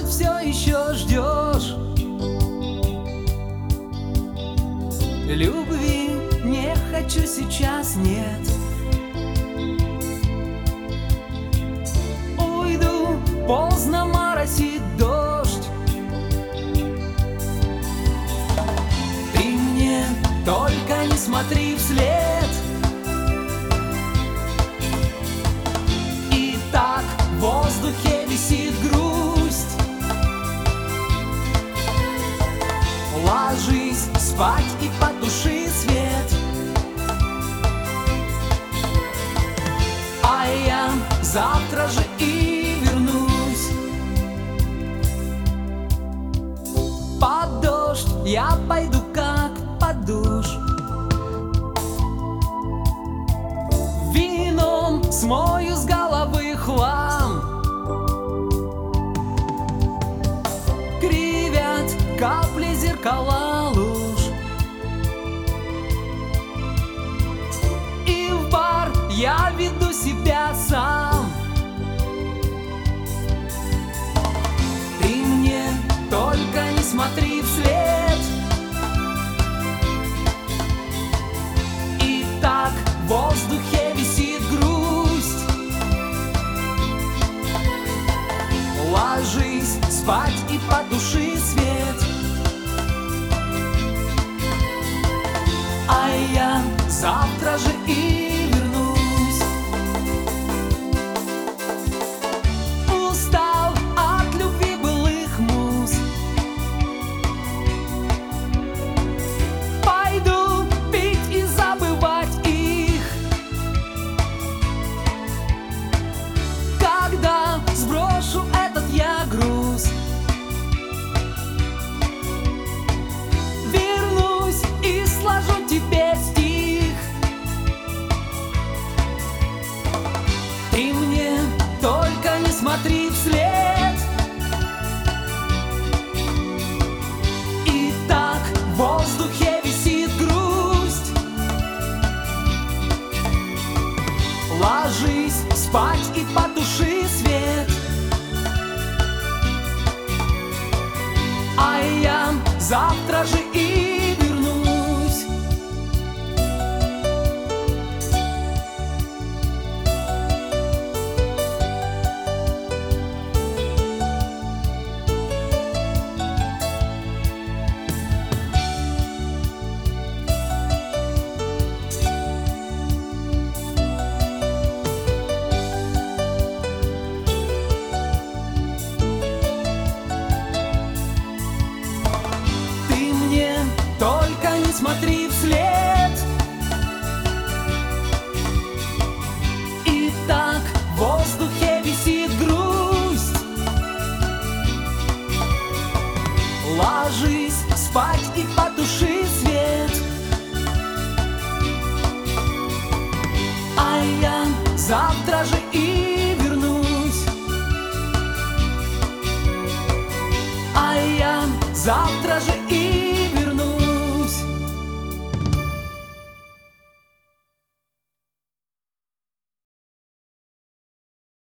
все еще ждешь. Любви не хочу сейчас, нет. Уйду, поздно моросит дождь. Ты мне только не смотри вслед. И так в воздухе висит грусть. Ложись спать и потуши свет, а я завтра же и вернусь. Под дождь я пойду как под душ. Вином смою с головы хлам. Кривят капли зеркала луж. И в бар я веду себя сам. Ты мне только не смотри вслед. И так в воздухе висит грусть. Ложись спать и потуши свет, а я завтра же и вернусь. Устал от любви былых муз. Пойду пить и забывать их. Когда сброшу этот я груз, вернусь и сложу тебе стих. Ты мне только не смотри вслед. И так в воздухе висит грусть. Ложись спать и потуши свет, а я завтра же и вернусь. Только не смотри вслед. И так в воздухе висит грусть. Ложись спать и потуши свет, а я завтра же и вернусь. А я завтра же и